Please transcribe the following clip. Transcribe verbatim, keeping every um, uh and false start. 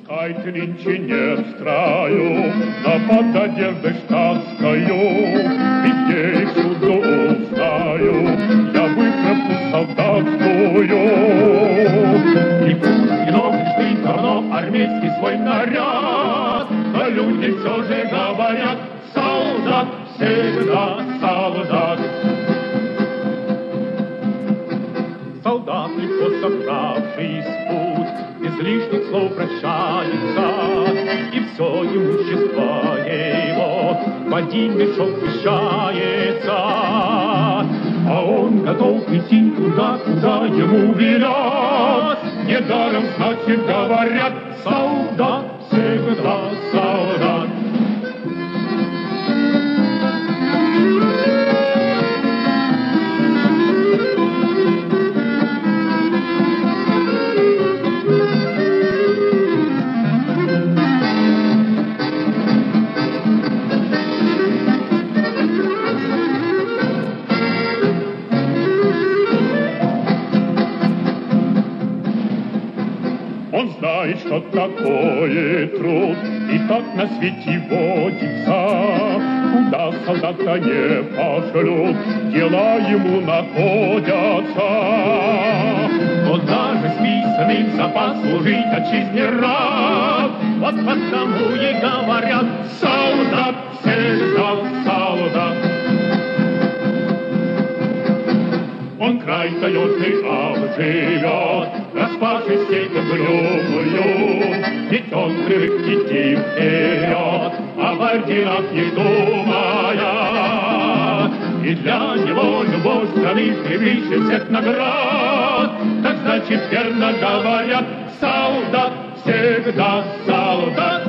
Пускай ты нынче не в строю, но под одеждой штатскою, везде и всюду узнаю я выправку солдатскую. И пусть не носишь ты давно армейский свой наряд, но люди все же говорят: солдат всегда солдат. Солдат, легко собравшись в путь, без лишних слов прощается, и все имущество его в один мешок вмещается. А он готов идти туда, куда ему велят. Недаром, значит, говорят: солдат всегда солдат. Он знает, что такое труд, и так на свете водится. Куда солдата не пошлют, дела ему находятся. Он даже списанный в запас служить отчизне рад. Вот потому и говорят: солдат всегда солдат. Он край таежный обживет, распашет степь угрюмую, ведь он привык идти вперед, об орденах не думая. И для него любовь страны превыше всех наград. Так значит, верно говорят: солдат всегда солдат.